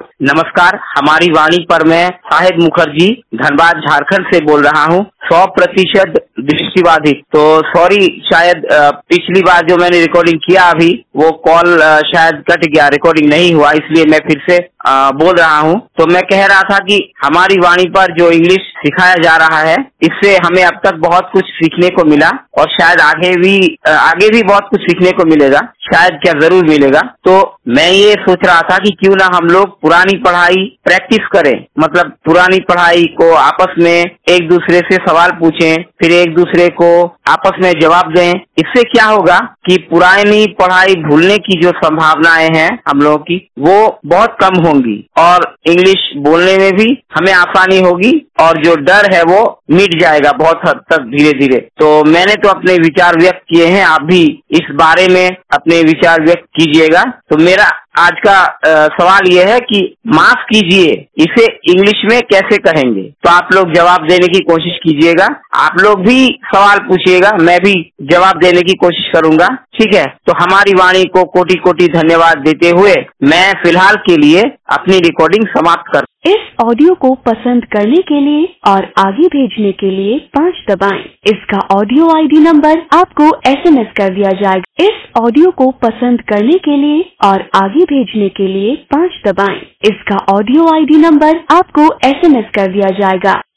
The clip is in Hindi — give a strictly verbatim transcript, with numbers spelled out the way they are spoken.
नमस्कार, हमारी वाणी पर मैं शाहिद मुखर्जी धनबाद झारखंड से बोल रहा हूँ। सौ प्रतिशत दृष्टिबाधित। तो सॉरी, शायद पिछली बार जो मैंने रिकॉर्डिंग किया अभी वो कॉल शायद कट गया, रिकॉर्डिंग नहीं हुआ, इसलिए मैं फिर से आ, बोल रहा हूँ। तो मैं कह रहा था कि हमारी वाणी पर जो इंग्लिश सिखाया जा रहा है, इससे हमें अब तक बहुत कुछ सीखने को मिला और शायद आगे भी आगे भी बहुत कुछ सीखने को मिलेगा, शायद क्या जरूर मिलेगा। तो मैं ये सोच रहा था कि क्यों ना हम लोग पुरानी पढ़ाई प्रैक्टिस करें, मतलब पुरानी पढ़ाई को आपस में एक दूसरे से सवाल पूछें, फिर एक दूसरे को आपस में जवाब दें। इससे क्या होगा कि पुरानी पढ़ाई भूलने की जो संभावनाएं हैं हम लोगों की, वो बहुत कम होंगी और इंग्लिश बोलने में भी हमें आसानी होगी और जो डर है वो मिट जाएगा बहुत हद तक धीरे धीरे। तो मैंने तो अपने विचार व्यक्त किए हैं, आप भी इस बारे में अपने विचार व्यक्त कीजिएगा। तो मेरा आज का आ, सवाल ये है कि माफ कीजिए इसे इंग्लिश में कैसे कहेंगे। तो आप लोग जवाब देने की कोशिश कीजिएगा, आप लोग भी सवाल पूछिएगा, मैं भी जवाब देने की कोशिश करूंगा, ठीक है। तो हमारी वाणी को कोटि कोटि धन्यवाद देते हुए मैं फिलहाल के लिए अपनी रिकॉर्डिंग समाप्त कर। इस ऑडियो को पसंद करने के लिए और आगे भेजने के लिए पाँच दबाएं। इसका ऑडियो आईडी नंबर आपको एसएमएस कर दिया जाएगा। इस ऑडियो को पसंद करने के लिए और आगे भेजने के लिए पाँच दबाएं। इसका ऑडियो आईडी नंबर आपको एसएमएस कर दिया जाएगा।